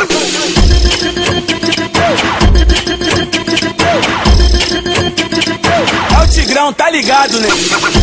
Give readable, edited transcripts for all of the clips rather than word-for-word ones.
É o Tigrão, tá ligado, né?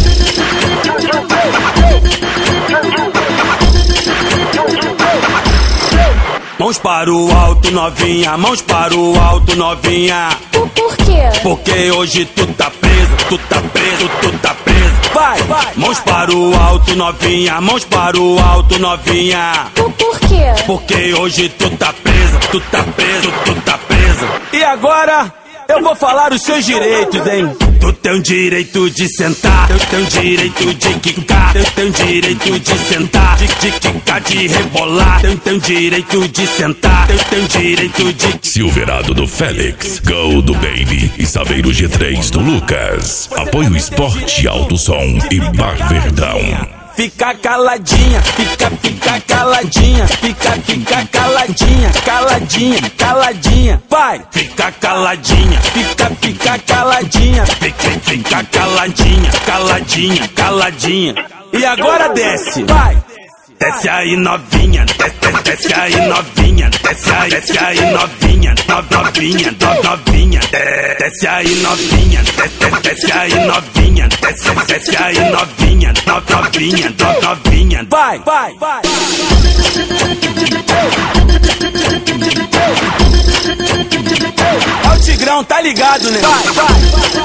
Mãos para o alto, novinha, mãos para o alto, novinha. Por quê? Porque hoje tu tá preso, tu tá preso, tu tá preso. Vai, vai. Mãos para o alto, novinha, mãos para o alto, novinha. Por quê? Porque hoje tu tá preso, tu tá preso, tu tá preso. E agora eu vou falar os seus direitos, hein? Tu tem o direito de sentar, eu tenho direito de quicar, eu tenho direito de sentar, de quicar, de rebolar, eu tenho direito de sentar, eu tenho direito de... Silverado do Félix, Gol do Baby e Saveiro G3 do Lucas. Apoio Esporte, Alto Som e Bar Verdão. Fica caladinha, fica caladinha, fica caladinha, caladinha, caladinha, vai! Fica caladinha, fica caladinha, fica caladinha, caladinha, caladinha. E agora desce, vai! Desce aí novinha, desce aí novinha, desce aí novinha, novinha, novinha, desce aí novinha, desce aí novinha, desce aí novinha, novinha, novinha, vai, vai, vai. É o Tigrão, tá ligado, né? Vai, vai.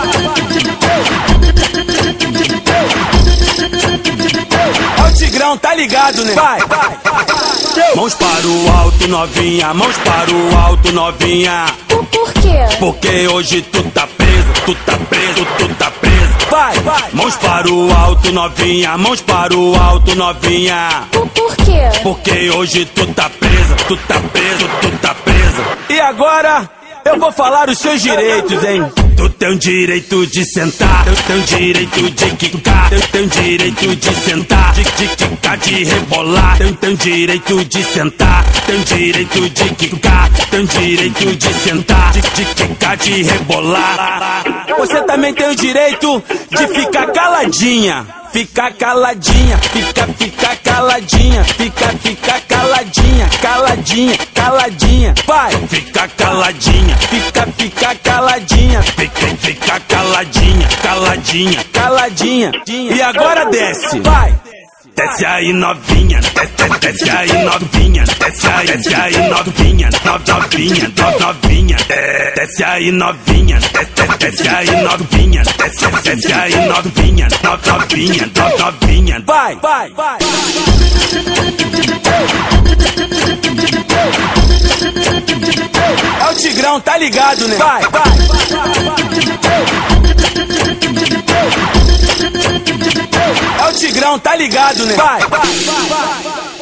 É o Tigrão, tá ligado, né? Vai, vai. Mãos para o alto, novinha, mãos para o alto, novinha. Por quê? Porque hoje tu tá preso, tu tá preso, tu tá preso. Vai, vai. Mãos para o alto, novinha, mãos para o alto, novinha. Por quê? Porque hoje tu tá preso, tu tá preso, tu tá preso. E agora eu vou falar os seus direitos, hein? Tu tem o direito de sentar, eu tenho direito de quicar, eu tenho direito de sentar, de quicar, de rebolar, eu tenho direito de sentar, tenho direito de quicar, tenho direito de sentar, de quicar, de rebolar. Você também tem o direito de ficar caladinha. Fica caladinha, fica caladinha, fica caladinha, caladinha, caladinha, vai! Fica caladinha, fica caladinha, fica caladinha, caladinha, caladinha. E agora desce, vai! Desce aí novinha, desce aí novinha, desce aí novinha, novinha, novinha, desce aí novinha, desce aí novinha, desce aí novinha, novinha, novinha, vai, vai, vai. É o Tigrão, tá ligado, né? Vai, vai. É o Tigrão, tá ligado, né? Vai, vai, vai, vai.